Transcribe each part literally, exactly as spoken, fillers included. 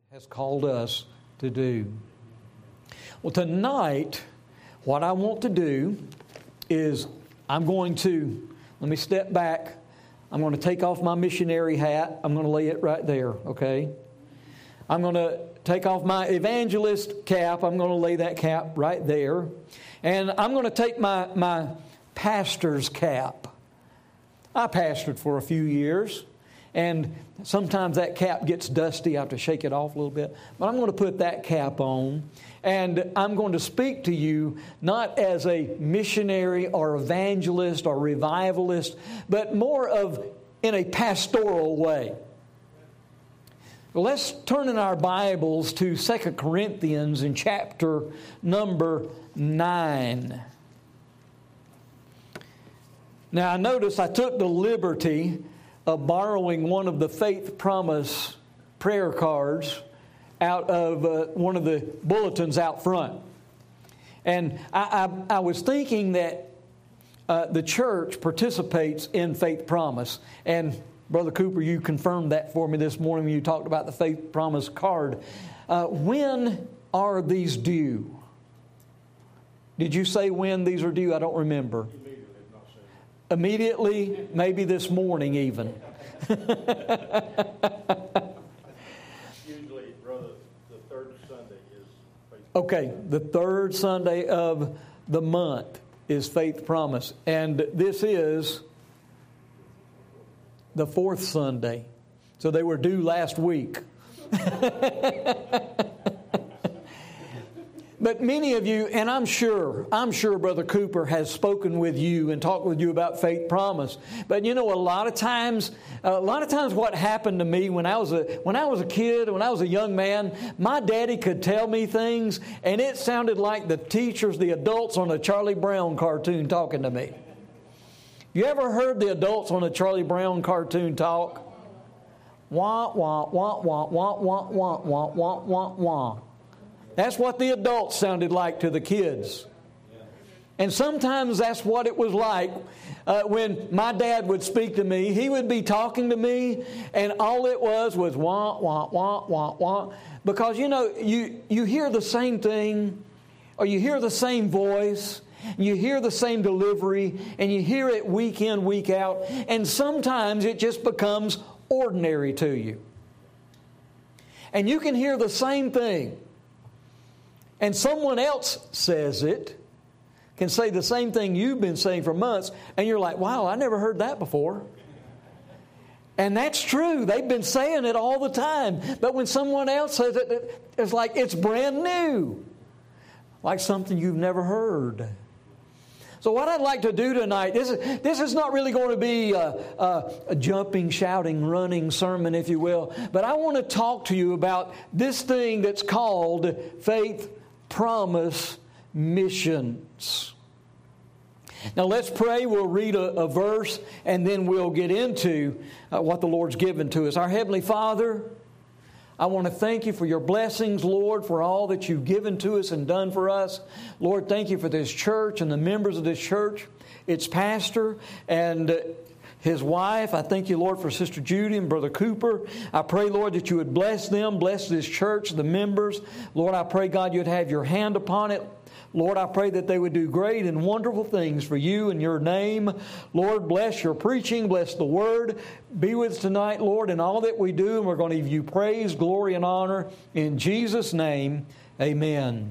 has called us to do. Well, tonight, what I want to do is I'm going to, let me step back. I'm going to take off my missionary hat. I'm going to lay it right there, okay? I'm going to take off my evangelist cap. I'm going to lay that cap right there. And I'm going to take my, my pastor's cap. I pastored for a few years. And sometimes that cap gets dusty. I have to shake it off a little bit. But I'm going to put that cap on. And I'm going to speak to you not as a missionary or evangelist or revivalist, but more of in a pastoral way. Well, let's turn in our Bibles to Second Corinthians in chapter number nine. Now, I notice I took the liberty of borrowing one of the Faith Promise prayer cards out of uh, one of the bulletins out front. And I, I, I was thinking that uh, the church participates in Faith Promise. And Brother Cooper, you confirmed that for me this morning when you talked about the Faith Promise card. Uh, when are these due? Did you say when these are due? I don't remember. Immediately, maybe this morning even. Usually, brother, the third Sunday is Faith Promise. Okay, the third Sunday of the month is Faith Promise. And this is the fourth Sunday. So they were due last week. But many of you, and I'm sure, I'm sure Brother Cooper has spoken with you and talked with you about Faith Promise. But you know, a lot of times, a lot of times, what happened to me when I was a when I was a kid, when I was a young man, my daddy could tell me things, and it sounded like the teachers, the adults on a Charlie Brown cartoon talking to me. You ever heard the adults on a Charlie Brown cartoon talk? Wah wah wah wah wah wah wah wah wah wah wah. That's what the adults sounded like to the kids. And sometimes that's what it was like uh, when my dad would speak to me. He would be talking to me, and all it was was wah, wah, wah, wah, wah. Because, you know, you, you hear the same thing, or you hear the same voice, you hear the same delivery, and you hear it week in, week out, and sometimes it just becomes ordinary to you. And you can hear the same thing, and someone else says it, can say the same thing you've been saying for months, and you're like, wow, I never heard that before. And that's true. They've been saying it all the time. But when someone else says it, it's like it's brand new. Like something you've never heard. So what I'd like to do tonight, this is, this is not really going to be a, a, a jumping, shouting, running sermon, if you will. But I want to talk to you about this thing that's called Faith Promise missions. Now let's pray. We'll read a, a verse and then we'll get into uh, what the Lord's given to us. Our Heavenly Father, I want to thank you for your blessings, Lord, for all that you've given to us and done for us. Lord, thank you for this church and the members of this church, its pastor and uh, his wife. I thank you, Lord, for Sister Judy and Brother Cooper. I pray, Lord, that you would bless them, bless this church, the members. Lord, I pray, God, you'd have your hand upon it. Lord, I pray that they would do great and wonderful things for you in your name. Lord, bless your preaching, bless the word. Be with us tonight, Lord, in all that we do, and we're going to give you praise, glory, and honor. In Jesus' name, amen.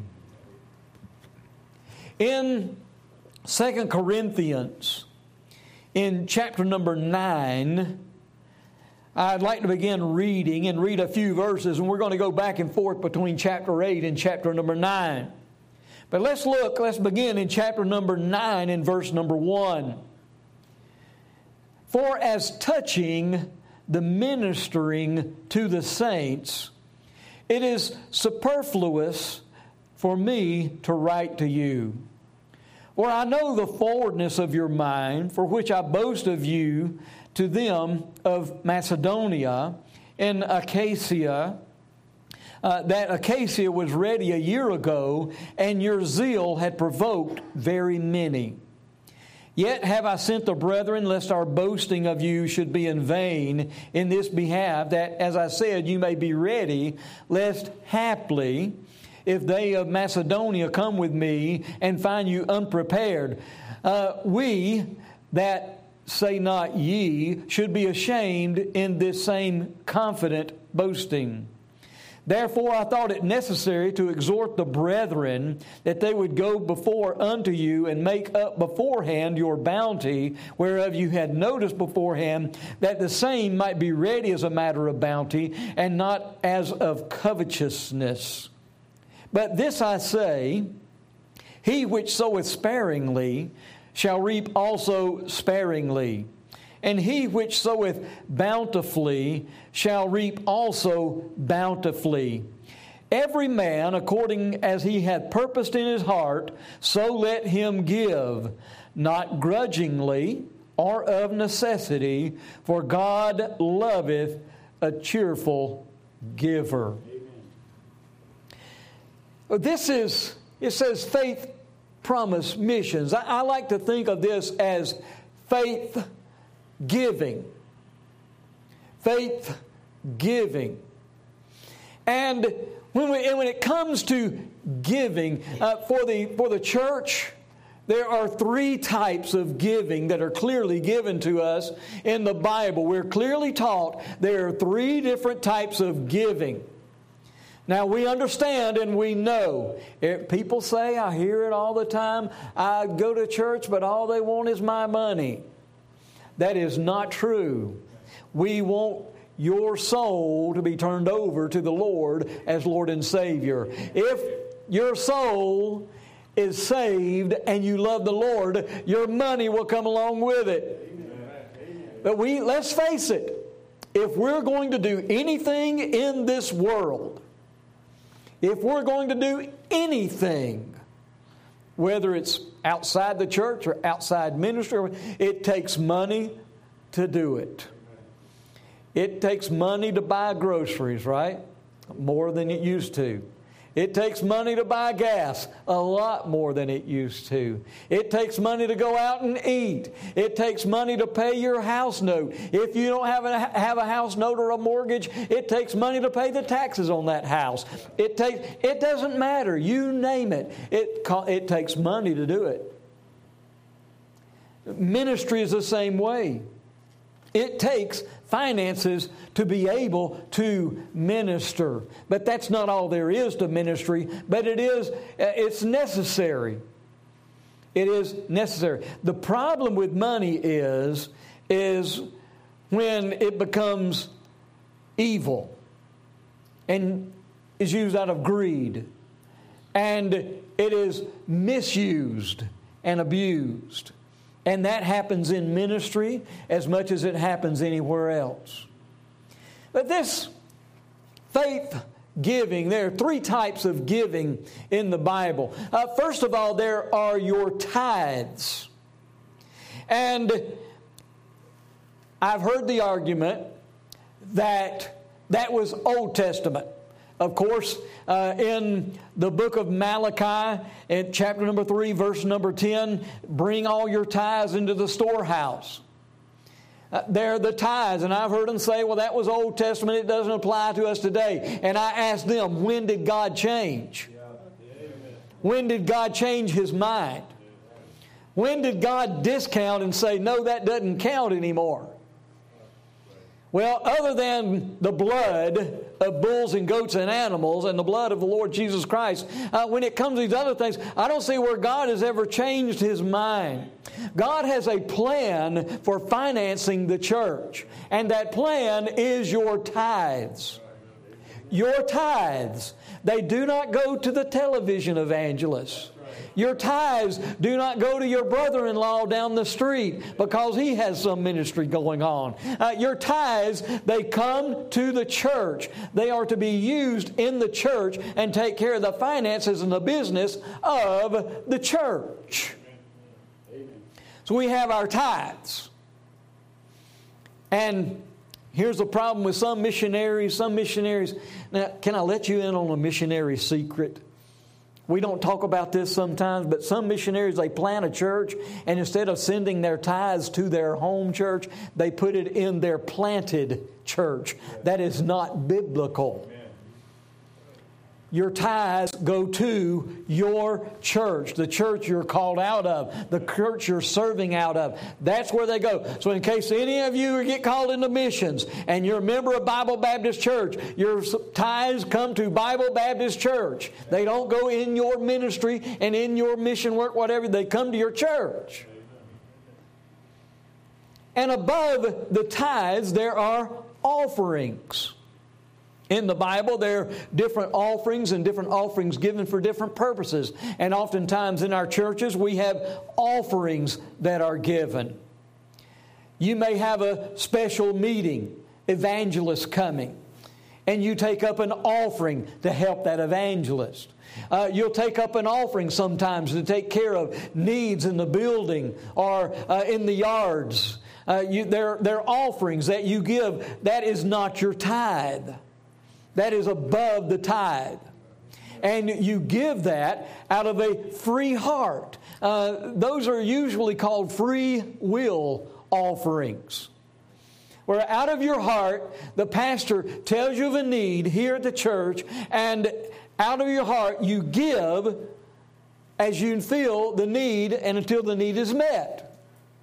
In Second Corinthians, in chapter number nine, I'd like to begin reading and read a few verses, and we're going to go back and forth between chapter eight and chapter number nine. But let's look, let's begin in chapter number nine in verse number one. For as touching the ministering to the saints, it is superfluous for me to write to you. For I know the forwardness of your mind, for which I boast of you to them of Macedonia and Achaia, uh, that Achaia was ready a year ago, and your zeal had provoked very many. Yet have I sent the brethren, lest our boasting of you should be in vain in this behalf, that, as I said, you may be ready, lest haply, if they of Macedonia come with me and find you unprepared, uh, we that say not ye should be ashamed in this same confident boasting. Therefore I thought it necessary to exhort the brethren that they would go before unto you and make up beforehand your bounty, whereof you had noticed beforehand, that the same might be ready as a matter of bounty, and not as of covetousness. But this I say, he which soweth sparingly shall reap also sparingly, and he which soweth bountifully shall reap also bountifully. Every man according as he hath purposed in his heart, so let him give, not grudgingly or of necessity, for God loveth a cheerful giver. Amen. This is, it says faith, promise, missions. I, I like to think of this as faith giving. Faith giving. And when, we, and when it comes to giving, uh, for the for the church, there are three types of giving that are clearly given to us in the Bible. We're clearly taught there are three different types of giving. Now, we understand and we know. If people say, I hear it all the time, I go to church, but all they want is my money. That is not true. We want your soul to be turned over to the Lord as Lord and Savior. If your soul is saved and you love the Lord, your money will come along with it. Amen. But we, let's face it, if we're going to do anything in this world, if we're going to do anything, whether it's outside the church or outside ministry, it takes money to do it. It takes money to buy groceries, right? More than it used to. It takes money to buy gas, a lot more than it used to. It takes money to go out and eat. It takes money to pay your house note. If you don't have a, have a house note or a mortgage, it takes money to pay the taxes on that house. It takes. It doesn't matter. You name it. It, it takes money to do it. Ministry is the same way. It takes finances to be able to minister. But that's not all there is to ministry, but it is, it's necessary. It is necessary. The problem with money is, is when it becomes evil and is used out of greed, and it is misused and abused. And that happens in ministry as much as it happens anywhere else. But this faith giving, there are three types of giving in the Bible. Uh, first of all, there are your tithes. And I've heard the argument that that was Old Testament. Of course, uh, in the book of Malachi, in chapter number three, verse number ten, bring all your tithes into the storehouse. Uh, they're the tithes, and I've heard them say, well, that was Old Testament, it doesn't apply to us today. And I asked them, when did God change? When did God change His mind? When did God discount and say, no, that doesn't count anymore? Well, other than the blood of bulls and goats and animals and the blood of the Lord Jesus Christ, uh, when it comes to these other things, I don't see where God has ever changed His mind. God has a plan for financing the church, and that plan is your tithes. Your tithes. They do not go to the television evangelists. Your tithes do not go to your brother-in-law down the street because he has some ministry going on. Uh, your tithes, they come to the church. They are to be used in the church and take care of the finances and the business of the church. Amen. So we have our tithes. And here's the problem with some missionaries. Some missionaries, now can I let you in on a missionary secret? We don't talk about this sometimes, but some missionaries, they plant a church, and instead of sending their tithes to their home church, they put it in their planted church. That is not biblical. Your tithes go to your church, the church you're called out of, the church you're serving out of. That's where they go. So in case any of you get called into missions and you're a member of Bible Baptist Church, your tithes come to Bible Baptist Church. They don't go in your ministry and in your mission work, whatever. They come to your church. And above the tithes, there are offerings. In the Bible, there are different offerings and different offerings given for different purposes. And oftentimes in our churches, we have offerings that are given. You may have a special meeting, evangelist coming, and you take up an offering to help that evangelist. Uh, you'll take up an offering sometimes to take care of needs in the building or uh, in the yards. Uh, you, there, there are offerings that you give. That is not your tithe. That is above the tithe. And you give that out of a free heart. Uh, those are usually called free will offerings. Where out of your heart, the pastor tells you of a need here at the church, and out of your heart you give as you feel the need and until the need is met.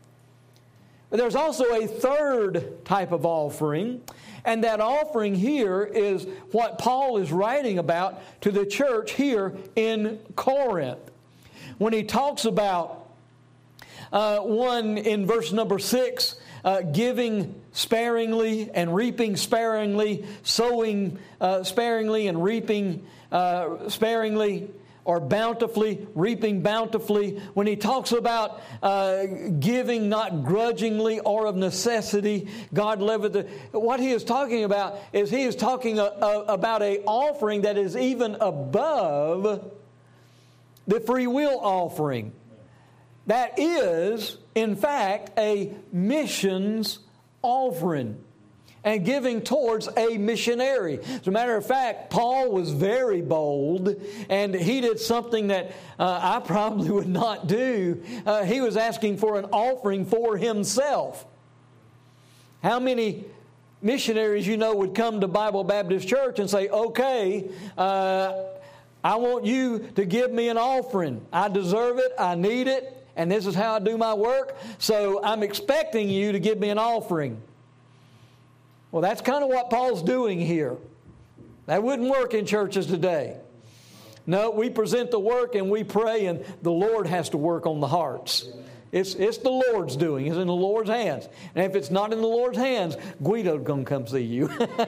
But there's also a third type of offering. And that offering here is what Paul is writing about to the church here in Corinth. When he talks about uh, one in verse number six, uh, giving sparingly and reaping sparingly, sowing uh, sparingly and reaping uh, sparingly, or bountifully, reaping bountifully. When he talks about uh, giving not grudgingly or of necessity, God loveth the... What he is talking about is he is talking a, a, about an offering that is even above the free will offering. That is, in fact, a missions offering. And giving towards a missionary. As a matter of fact, Paul was very bold, and he did something that uh, I probably would not do. Uh, he was asking for an offering for himself. How many missionaries you know would come to Bible Baptist Church and say, okay, uh, I want you to give me an offering. I deserve it, I need it, and this is how I do my work, so I'm expecting you to give me an offering. Well, that's kind of what Paul's doing here. That wouldn't work in churches today. No, we present the work and we pray, and the Lord has to work on the hearts. It's, it's the Lord's doing. It's in the Lord's hands. And if it's not in the Lord's hands, Guido's going to come see you.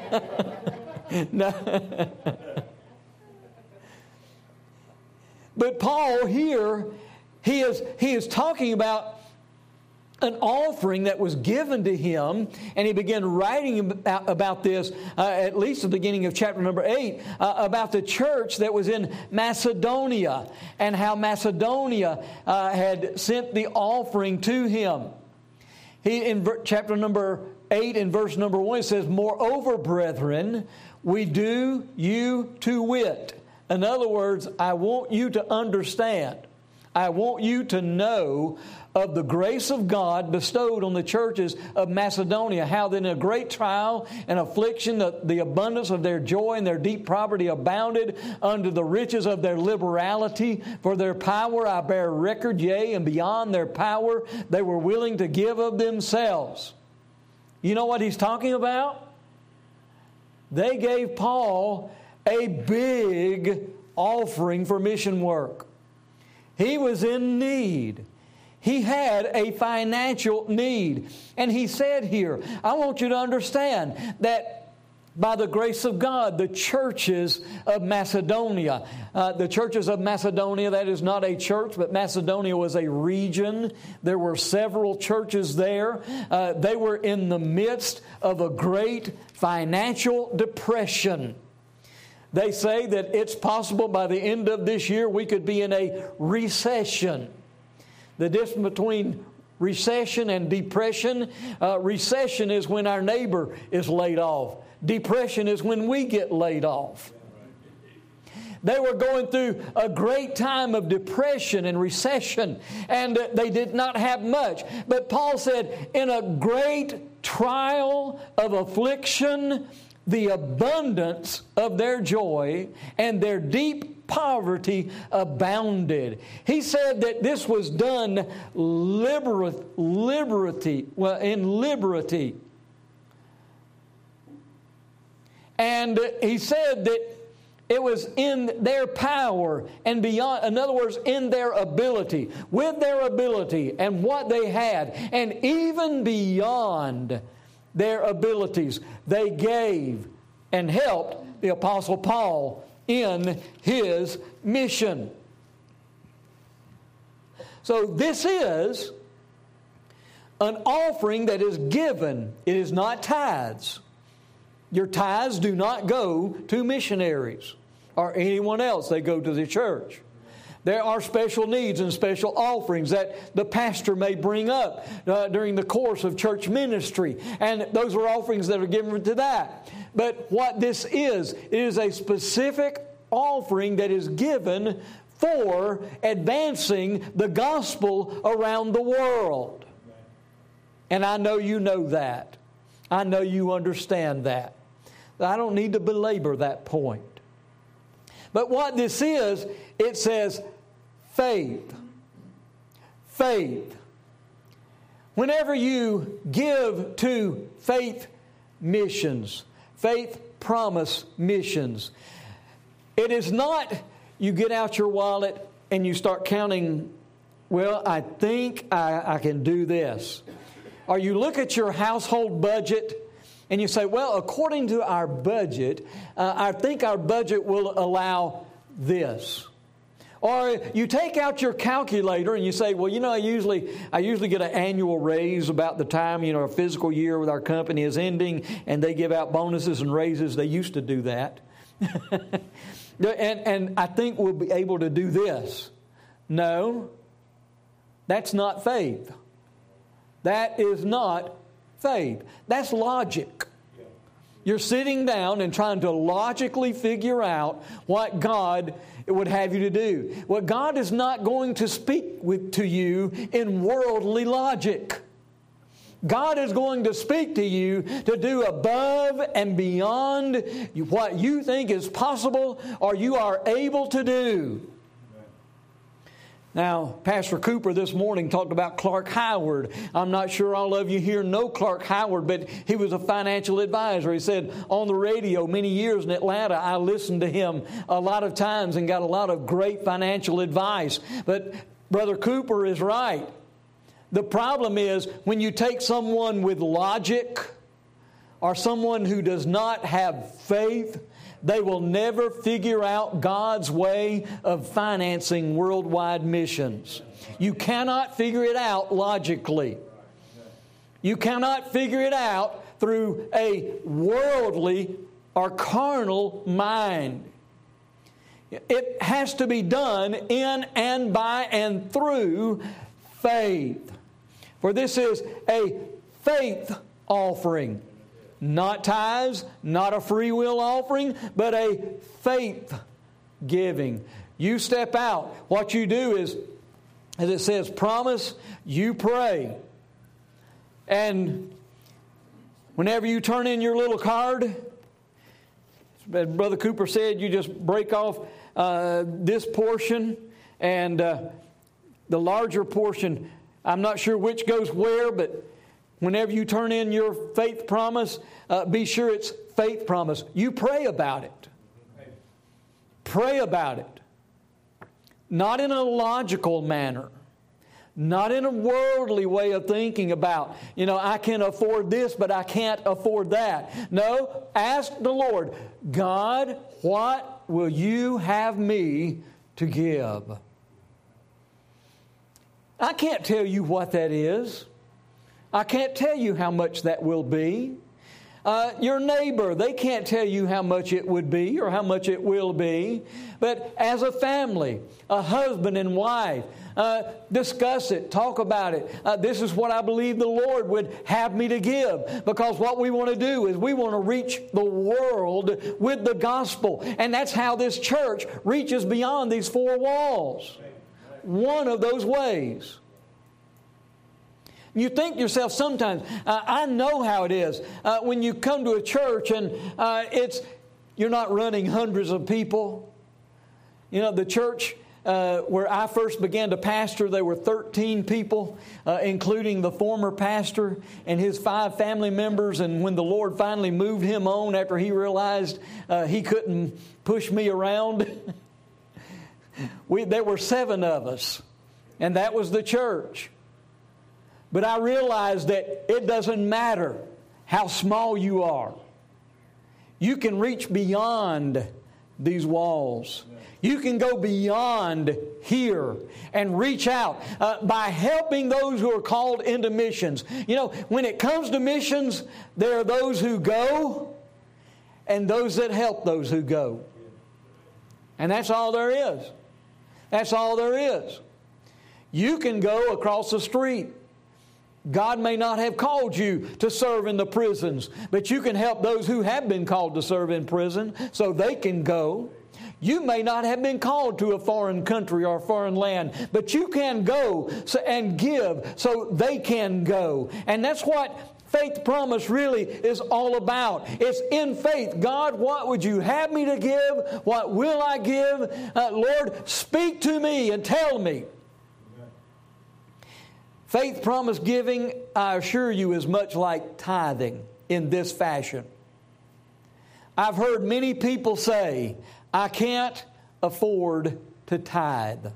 No. But Paul here, he is, he is talking about an offering that was given to him, and he began writing about, about this uh, at least at the beginning of chapter number eight, uh, about the church that was in Macedonia and how Macedonia uh, had sent the offering to him. He in ver- chapter number eight in verse number one, it says, "Moreover, brethren, we do you to wit." In other words, I want you to understand. I want you to know of the grace of God bestowed on the churches of Macedonia, how that in a great trial and affliction the, the abundance of their joy and their deep poverty abounded under the riches of their liberality. For their power I bear record, yea, and beyond their power they were willing to give of themselves. You know what he's talking about? They gave Paul a big offering for mission work. He was in need. He had a financial need. And he said here, I want you to understand that by the grace of God, the churches of Macedonia, uh, the churches of Macedonia, that is not a church, but Macedonia was a region. There were several churches there. Uh, they were in the midst of a great financial depression. They say that it's possible by the end of this year we could be in a recession. The difference between recession and depression, uh, recession is when our neighbor is laid off. Depression is when we get laid off. They were going through a great time of depression and recession, and they did not have much. But Paul said, in a great trial of affliction, the abundance of their joy and their deep poverty abounded. He said that this was done liber- liberty, well, in liberty. And he said that it was in their power and beyond, in other words, in their ability, with their ability and what they had, and even beyond their abilities, they gave and helped the Apostle Paul in his mission. So this is an offering that is given. It is not tithes. Your tithes do not go to missionaries or anyone else. They go to the church. There are special needs and special offerings that the pastor may bring up uh, during the course of church ministry. And those are offerings that are given to that. But what this is, it is a specific offering that is given for advancing the gospel around the world. And I know you know that. I know you understand that. I don't need to belabor that point. But what this is, it says faith. Faith. Whenever you give to faith missions, faith promise missions, it is not you get out your wallet and you start counting, well, I think I, I can do this. Or you look at your household budget and you say, well, according to our budget, uh, I think our budget will allow this. Or you take out your calculator and you say, well, you know, I usually I usually get an annual raise about the time, you know, our fiscal year with our company is ending, and they give out bonuses and raises. They used to do that. and, and I think we'll be able to do this. No, that's not faith. That is not faith. That's logic. You're sitting down and trying to logically figure out what God would have you to do. Well, God is not going to speak with, to you in worldly logic. God is going to speak to you to do above and beyond what you think is possible or you are able to do. Now, Pastor Cooper this morning talked about Clark Howard. I'm not sure all of you here know Clark Howard, but he was a financial advisor. He said on the radio many years in Atlanta, I listened to him a lot of times and got a lot of great financial advice. But Brother Cooper is right. The problem is when you take someone with logic or someone who does not have faith, they will never figure out God's way of financing worldwide missions. You cannot figure it out logically. You cannot figure it out through a worldly or carnal mind. It has to be done in and by and through faith. For this is a faith offering. Not tithes, not a free will offering, but a faith giving. You step out. What you do is, as it says, promise, you pray. And whenever you turn in your little card, as Brother Cooper said, you just break off uh, this portion, and uh, the larger portion, I'm not sure which goes where, but whenever you turn in your faith promise, uh, be sure it's faith promise. You pray about it. Pray about it. Not in a logical manner. Not in a worldly way of thinking about, you know, I can afford this, but I can't afford that. No, ask the Lord, God, what will you have me to give? I can't tell you what that is. I can't tell you how much that will be. Uh, your neighbor, they can't tell you how much it would be or how much it will be. But as a family, a husband and wife, uh, discuss it, talk about it. Uh, this is what I believe the Lord would have me to give. Because what we want to do is we want to reach the world with the gospel. And that's how this church reaches beyond these four walls. One of those ways. You think to yourself sometimes, uh, I know how it is. Uh, when you come to a church and uh, it's you're not running hundreds of people. You know, the church uh, where I first began to pastor, there were thirteen people, uh, including the former pastor and his five family members. And when the Lord finally moved him on after he realized uh, he couldn't push me around, we, there were seven of us. And that was the church. But I realized that it doesn't matter how small you are. You can reach beyond these walls. You can go beyond here and reach out uh, by helping those who are called into missions. You know, when it comes to missions, there are those who go and those that help those who go. And that's all there is. That's all there is. You can go across the street. God may not have called you to serve in the prisons, but you can help those who have been called to serve in prison so they can go. You may not have been called to a foreign country or foreign land, but you can go and give so they can go. And that's what Faith Promise really is all about. It's in faith. God, what would you have me to give? What will I give? Uh, Lord, speak to me and tell me. Faith Promise giving, I assure you, is much like tithing in this fashion. I've heard many people say, I can't afford to tithe.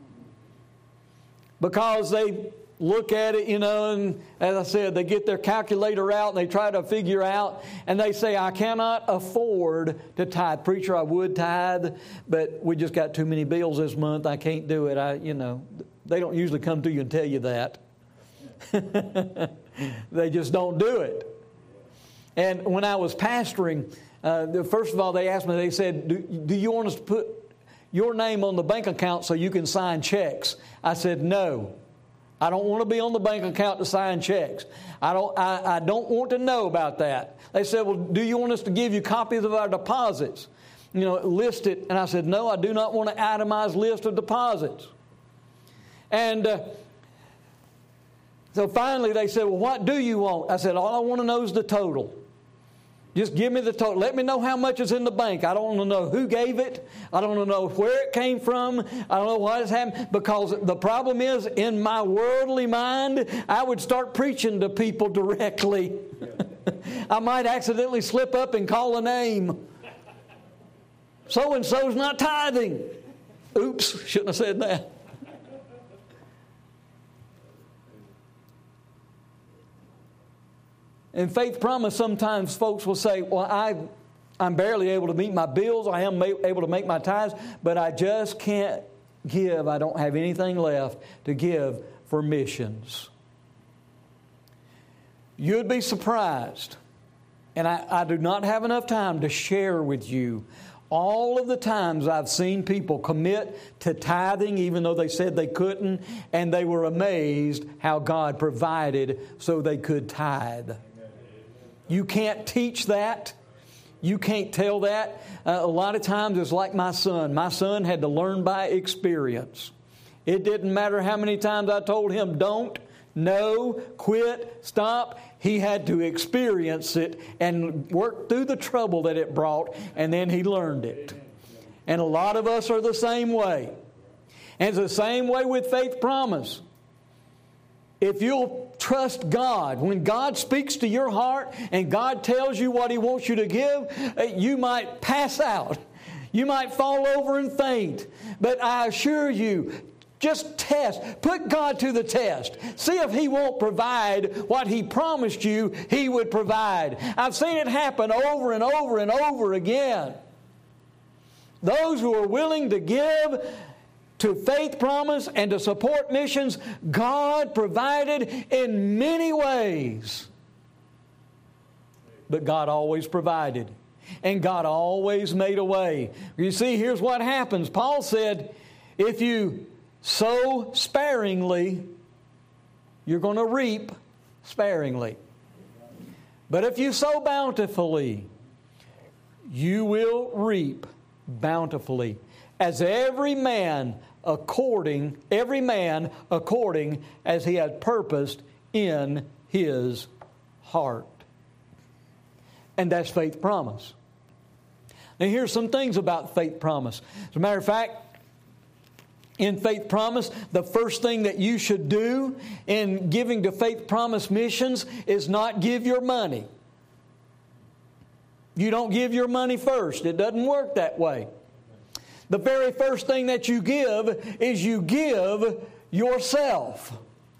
Because they look at it, you know, and as I said, they get their calculator out and they try to figure out, and they say, I cannot afford to tithe. Preacher, I would tithe, but we just got too many bills this month. I can't do it. I, you know, they don't usually come to you and tell you that. They just don't do it. And when I was pastoring, uh, first of all, they asked me, they said, do, do you want us to put your name on the bank account so you can sign checks? I said, no. I don't want to be on the bank account to sign checks. I don't, I, I don't want to know about that. They said, well, do you want us to give you copies of our deposits? You know, list it. And I said, no, I do not want an itemized list of deposits. And uh, so finally they said, well, what do you want? I said, all I want to know is the total. Just give me the total. Let me know how much is in the bank. I don't want to know who gave it. I don't want to know where it came from. I don't know what has happened. Because the problem is, in my worldly mind, I would start preaching to people directly. I might accidentally slip up and call a name. So-and-so's not tithing. Oops, shouldn't have said that. In Faith Promise, sometimes folks will say, well, I, I'm barely able to meet my bills. I am able to make my tithes, but I just can't give. I don't have anything left to give for missions. You'd be surprised, and I, I do not have enough time to share with you all of the times I've seen people commit to tithing even though they said they couldn't, and they were amazed how God provided so they could tithe. You can't teach that. You can't tell that. Uh, a lot of times it's like my son. My son had to learn by experience. It didn't matter how many times I told him, don't, no, quit, stop. He had to experience it and work through the trouble that it brought, and then he learned it. And a lot of us are the same way. And it's the same way with Faith Promise. If you'll trust God, when God speaks to your heart and God tells you what He wants you to give, you might pass out. You might fall over and faint. But I assure you, just test. Put God to the test. See if He won't provide what He promised you He would provide. I've seen it happen over and over and over again. Those who are willing to give to Faith Promise and to support missions, God provided in many ways. but God always provided. And God always made a way. You see, here's what happens. Paul said, if you sow sparingly, you're going to reap sparingly. But if you sow bountifully, you will reap bountifully. As every man according, every man according as he had purposed in his heart. And that's faith promise. Now here's some things about faith promise. As a matter of fact, in faith promise, the first thing that you should do in giving to faith promise missions is not give your money. You don't give your money first. It doesn't work that way. The very first thing that you give is you give yourself.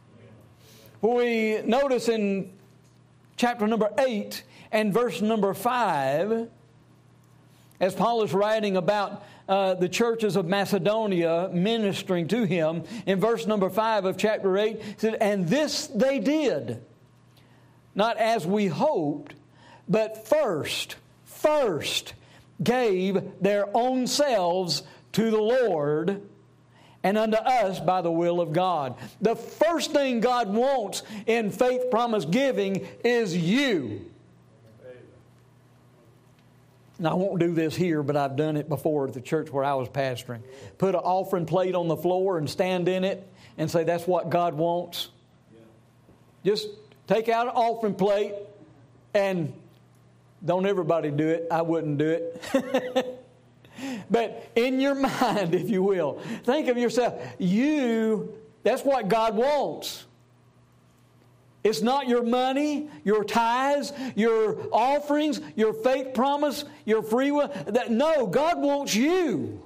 We notice in chapter number eight and verse number five, as Paul is writing about uh, the churches of Macedonia ministering to him, in verse number five of chapter eight, he said, and this they did, not as we hoped, but first, first gave their own selves to the Lord and unto us by the will of God. The first thing God wants in faith promise giving is you. Now, I won't do this here, but I've done it before at the church where I was pastoring. Put an offering plate on the floor and stand in it and say, that's what God wants. Just take out an offering plate and don't everybody do it. I wouldn't do it. But in your mind, if you will, think of yourself. You, that's what God wants. It's not your money, your tithes, your offerings, your faith promise, your free will. That, no, God wants you.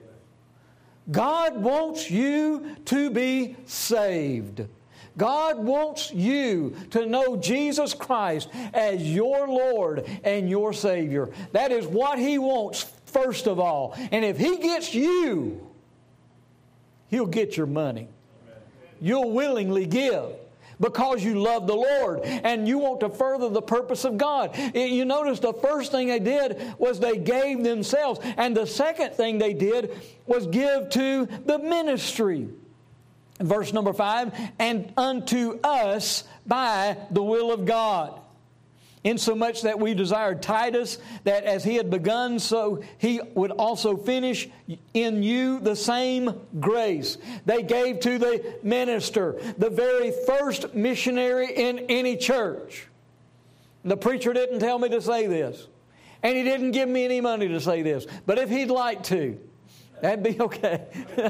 God wants you to be saved. God wants you to know Jesus Christ as your Lord and your Savior. That is what He wants first of all. And if He gets you, He'll get your money. You'll willingly give because you love the Lord and you want to further the purpose of God. You notice the first thing they did was they gave themselves. And the second thing they did was give to the ministry. Verse number five, and unto us by the will of God. Insomuch that we desired Titus, that as he had begun, so he would also finish in you the same grace. They gave to the minister, the very first missionary in any church. The preacher didn't tell me to say this, and he didn't give me any money to say this. But if he'd like to, that'd be okay.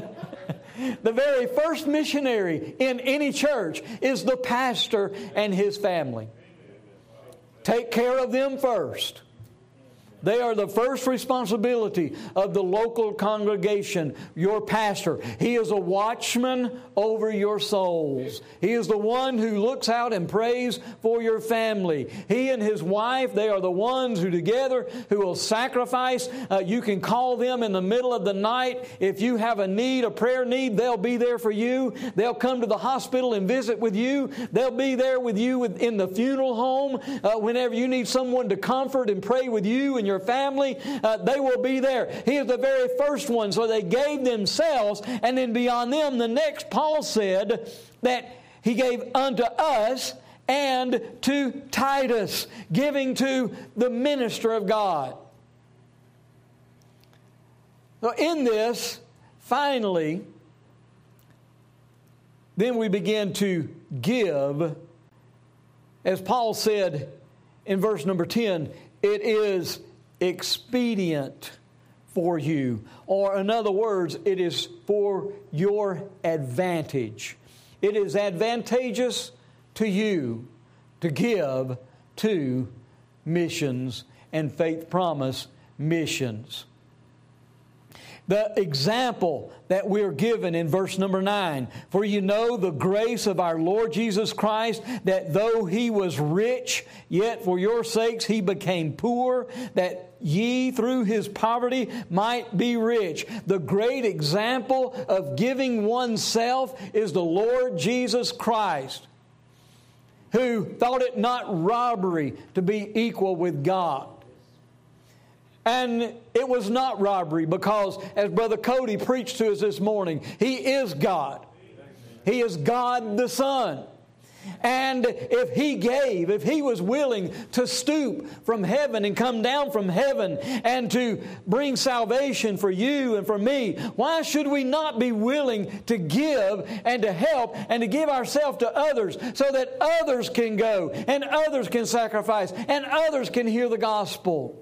The very first missionary in any church is the pastor and his family. Take care of them first. They are the first responsibility of the local congregation, your pastor. He is a watchman over your souls. He is the one who looks out and prays for your family. He and his wife, they are the ones who together who will sacrifice. Uh, you can call them in the middle of the night. If you have a need, a prayer need, they'll be there for you. They'll come to the hospital and visit with you. They'll be there with you in the funeral home. Uh, whenever you need someone to comfort and pray with you and your family, uh, they will be there. He is the very first one. So they gave themselves, and then beyond them, the next, Paul said that he gave unto us and to Titus, giving to the minister of God. So in this, finally, then we begin to give, as Paul said in verse number ten, it is expedient for you. Or in other words, it is for your advantage. It is advantageous to you to give to missions and faith promise missions. The example that we're given in verse number nine, for you know the grace of our Lord Jesus Christ, that though He was rich, yet for your sakes He became poor, that ye through His poverty might be rich. The great example of giving oneself is the Lord Jesus Christ. who thought it not robbery to be equal with God. And it was not robbery because, as Brother Cody preached to us this morning, He is God. He is God the Son. And if He gave, if He was willing to stoop from heaven and come down from heaven and to bring salvation for you and for me, why should we not be willing to give and to help and to give ourselves to others so that others can go and others can sacrifice and others can hear the gospel?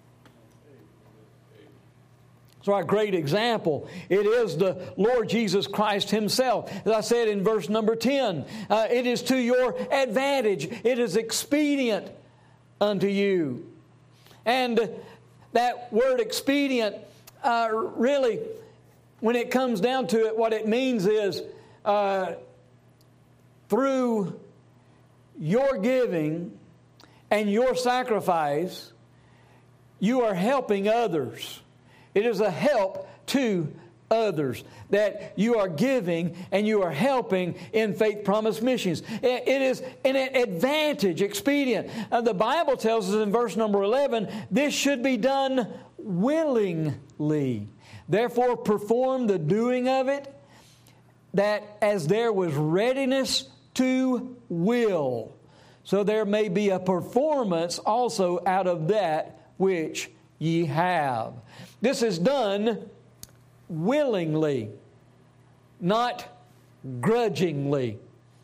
So our great example, it is the Lord Jesus Christ Himself. As I said in verse number ten, uh, it is to your advantage. It is expedient unto you. And that word expedient, uh, really, when it comes down to it, what it means is uh, through your giving and your sacrifice, you are helping others. It is a help to others that you are giving and you are helping in Faith Promise Missions. It is an advantage, expedient. Uh, the Bible tells us in verse number eleven, this should be done willingly. Therefore, perform the doing of it, that as there was readiness to will, so there may be a performance also out of that which ye have. This is done willingly, not grudgingly.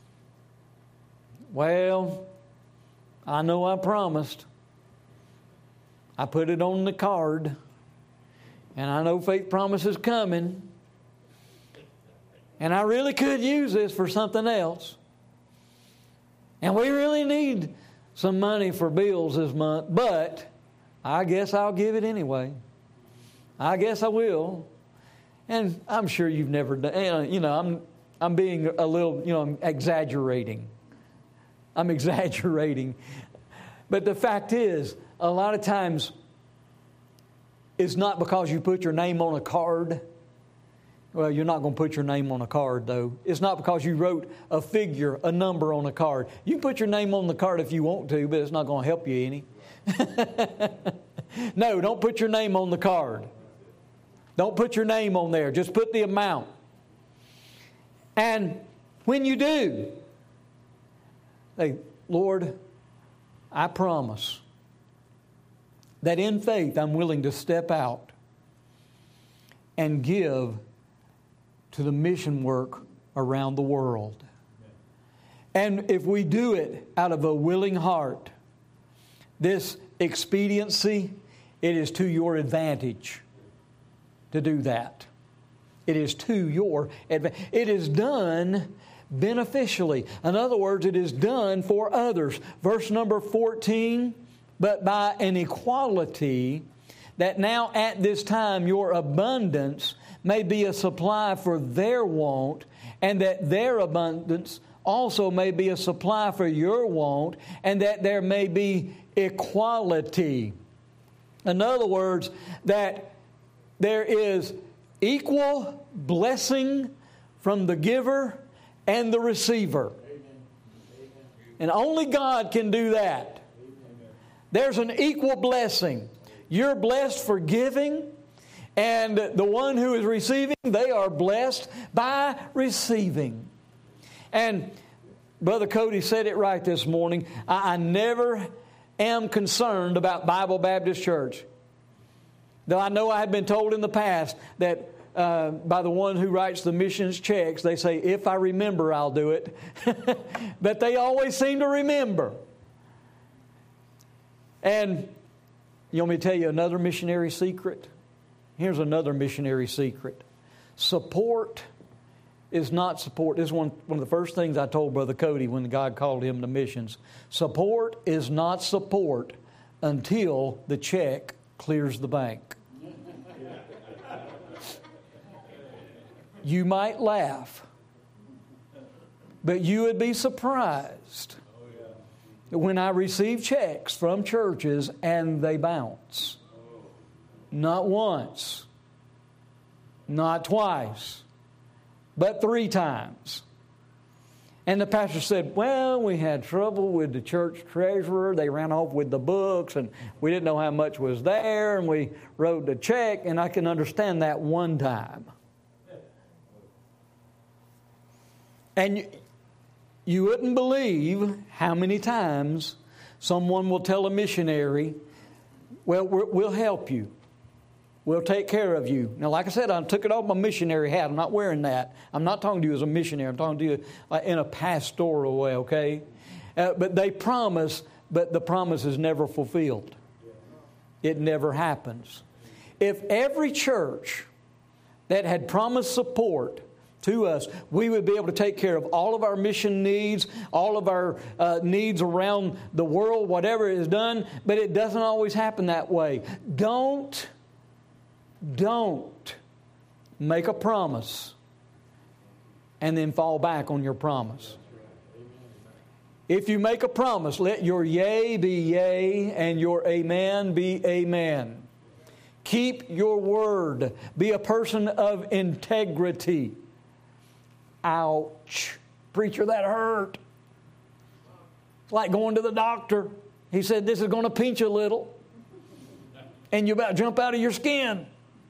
Well, I know I promised. I put it on the card. And I know Faith Promise is coming. And I really could use this for something else. And we really need some money for bills this month. But I guess I'll give it anyway. I guess I will. And I'm sure you've never done, you know, I'm I'm being a little, you know, I'm exaggerating. I'm exaggerating. But the fact is, a lot of times, it's not because you put your name on a card. Well, you're not going to put your name on a card, though. It's not because you wrote a figure, a number on a card. You can put your name on the card if you want to, but it's not going to help you any. No, don't put your name on the card. Don't put your name on there. Just put the amount. And when you do, say, Lord, I promise that in faith I'm willing to step out and give to the mission work around the world. And if we do it out of a willing heart, this expediency, it is to your advantage to do that. It is to your advantage. It is done beneficially. In other words, it is done for others. Verse number fourteen, but by an equality, that now at this time your abundance may be a supply for their want, and that their abundance also may be a supply for your want, and that there may be equality. In other words, that there is equal blessing from the giver and the receiver. And only God can do that. There's an equal blessing. You're blessed for giving, and the one who is receiving, they are blessed by receiving. And Brother Cody said it right this morning. I, I never am concerned about Bible Baptist Church. Though I know I have been told in the past that uh, by the one who writes the missions checks, they say, if I remember, I'll do it. But they always seem to remember. And you want me to tell you another missionary secret? Here's another missionary secret. Support is not support. This is one, one of the first things I told Brother Cody when God called him to missions. Support is not support until the check clears the bank. You might laugh, but you would be surprised when I receive checks from churches and they bounce. Not once, not twice, but three times. And the pastor said, well, we had trouble with the church treasurer. They ran off with the books, and we didn't know how much was there, and we wrote the check, and I can understand that one time. And you, you wouldn't believe how many times someone will tell a missionary, well, we'll help you. We'll take care of you. Now, like I said, I took it off my missionary hat. I'm not wearing that. I'm not talking to you as a missionary. I'm talking to you in a pastoral way, okay? Uh, but they promise, but the promise is never fulfilled. It never happens. If every church that had promised support to us, we would be able to take care of all of our mission needs, all of our uh, needs around the world, whatever is done, but it doesn't always happen that way. Don't Don't make a promise and then fall back on your promise. If you make a promise, let your yea be yea and your amen be amen. Keep your word. Be a person of integrity. Ouch. Preacher, that hurt. It's like going to the doctor. He said, this is going to pinch a little. And you're about to jump out of your skin.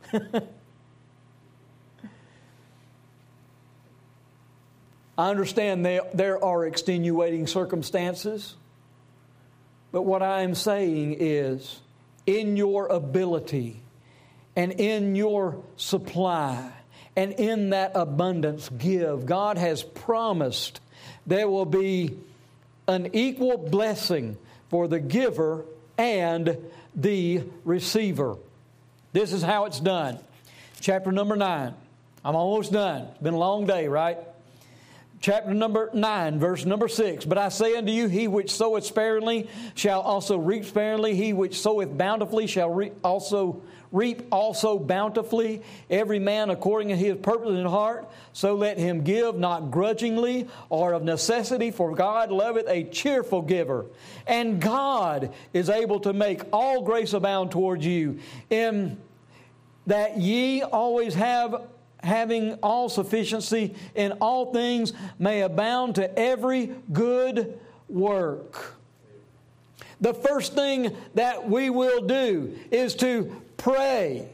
I understand there, there are extenuating circumstances, but what I am saying is, in your ability and in your supply and in that abundance, give. God has promised there will be an equal blessing for the giver and the receiver. This is how it's done. Chapter number nine. I'm almost done. It's been a long day, right? Chapter number nine, verse number six. But I say unto you, he which soweth sparingly shall also reap sparingly. He which soweth bountifully shall reap also reap also bountifully. Every man according to his purpose in heart. So let him give, not grudgingly or of necessity, for God loveth a cheerful giver. And God is able to make all grace abound towards you, in that ye always have, having all sufficiency in all things, may abound to every good work. The first thing that we will do is to pray.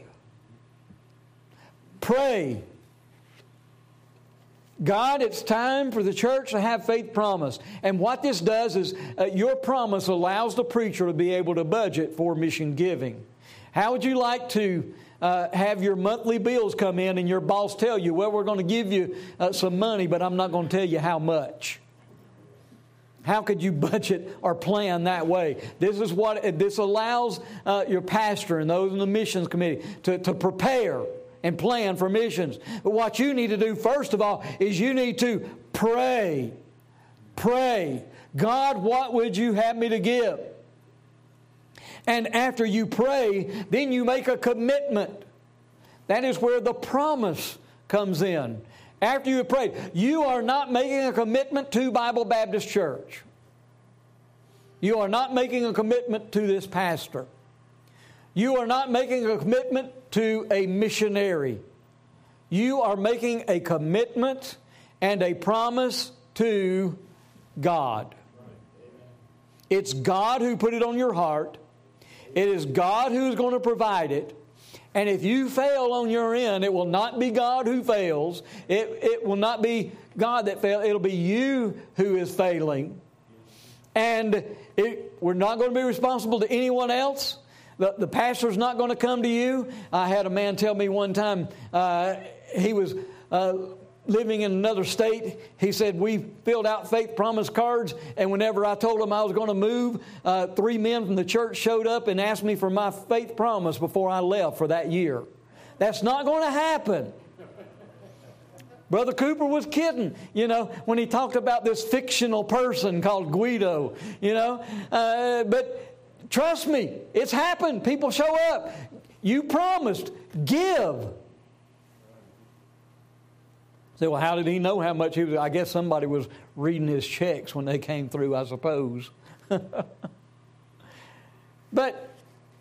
Pray. God, it's time for the church to have faith promise. And what this does is uh, your promise allows the preacher to be able to budget for mission giving. How would you like to uh, have your monthly bills come in and your boss tell you, well, we're going to give you uh, some money, but I'm not going to tell you how much? How could you budget or plan that way? This is what this allows uh, your pastor and those in the missions committee to, to prepare and plan for missions. But what you need to do, first of all, is you need to pray. Pray. God, what would you have me to give? And after you pray, then you make a commitment. That is where the promise comes in. After you have prayed, you are not making a commitment to Bible Baptist Church. You are not making a commitment to this pastor. You are not making a commitment to a missionary. You are making a commitment and a promise to God. It's God who put it on your heart. It is God who is going to provide it. And if you fail on your end, it will not be God who fails. It, it will not be God that fails. It'll be you who is failing. And it, we're not going to be responsible to anyone else. The, the pastor's not going to come to you. I had a man tell me one time, uh, he was uh, living in another state. He said, we filled out faith promise cards, and whenever I told him I was going to move, uh, three men from the church showed up and asked me for my faith promise before I left for that year. That's not going to happen. Brother Cooper was kidding, you know, when he talked about this fictional person called Guido, you know. Uh, but trust me, it's happened. People show up. You promised. Give. Say, well, how did he know how much he was? I guess somebody was reading his checks when they came through, I suppose. But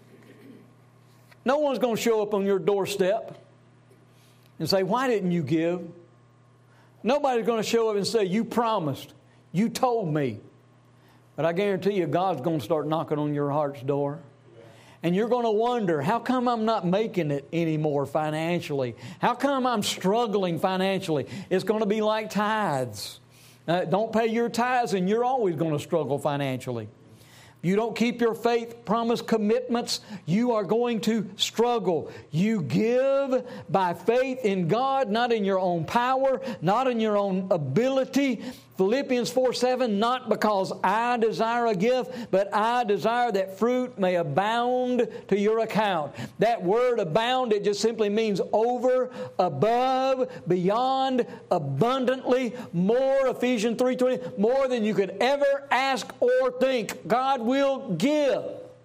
no one's going to show up on your doorstep and say, why didn't you give? Nobody's going to show up and say, you promised. You told me. But I guarantee you, God's going to start knocking on your heart's door. And you're going to wonder, how come I'm not making it anymore financially? How come I'm struggling financially? It's going to be like tithes. Uh, don't pay your tithes and you're always going to struggle financially. You don't keep your faith promise commitments, you are going to struggle. You give by faith in God, not in your own power, not in your own ability. Philippians four seven, not because I desire a gift, but I desire that fruit may abound to your account. That word abound, it just simply means over, above, beyond, abundantly, more, Ephesians three twenty, more than you could ever ask or think. God will give.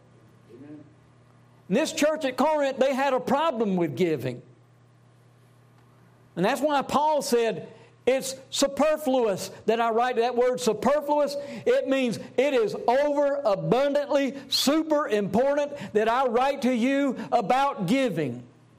In this church at Corinth, they had a problem with giving. And that's why Paul said, it's superfluous that I write that word superfluous. It means it is over abundantly super important that I write to you about giving.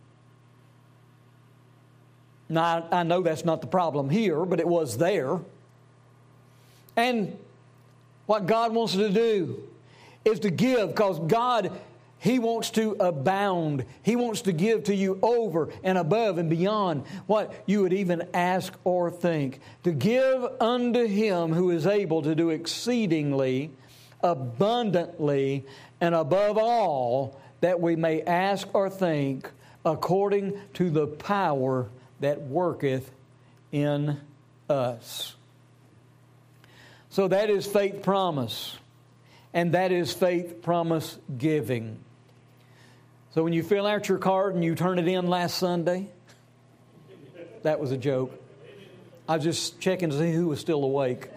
Now, I know that's not the problem here, but it was there. And what God wants to do is to give, because God, He wants to abound. He wants to give to you over and above and beyond what you would even ask or think. To give unto Him who is able to do exceedingly, abundantly, and above all that we may ask or think, according to the power that worketh in us. So that is faith promise. And that is faith promise giving. So when you fill out your card and you turn it in last Sunday, that was a joke. I was just checking to see who was still awake.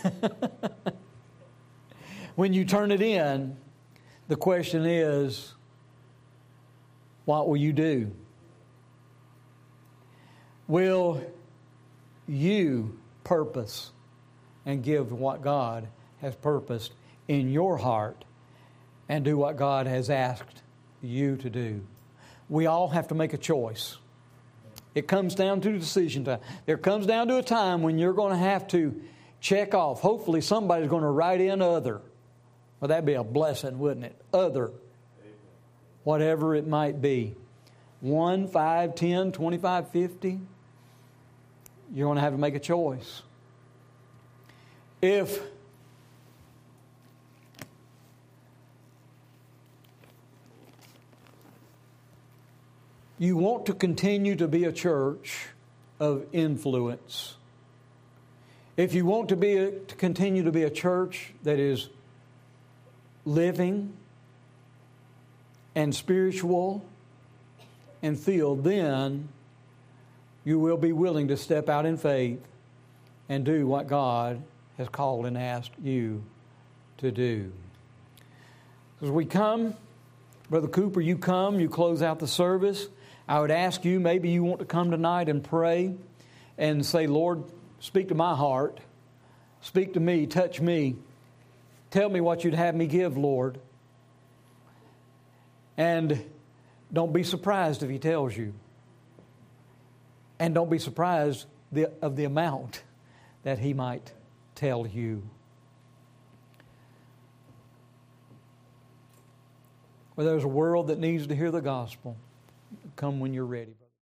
When you turn it in, the question is, what will you do? Will you purpose and give what God has purposed in your heart and do what God has asked you to do? We all have to make a choice. It comes down to decision time. There comes down to a time when you're going to have to check off. Hopefully somebody's going to write in other. Well, that'd be a blessing, wouldn't it? Other. Whatever it might be. One, five, ten, twenty-five, fifty. You're going to have to make a choice. If you want to continue to be a church of influence, if you want to be a, to continue to be a church that is living and spiritual and filled, then you will be willing to step out in faith and do what God has called and asked you to do. As we come, Brother Cooper, you come, you close out the service. I would ask you, maybe you want to come tonight and pray and say, Lord, speak to my heart. Speak to me, touch me. Tell me what you'd have me give, Lord. And don't be surprised if He tells you. And don't be surprised the, of the amount that He might tell you. Well, there's a world that needs to hear the gospel. Come when you're ready.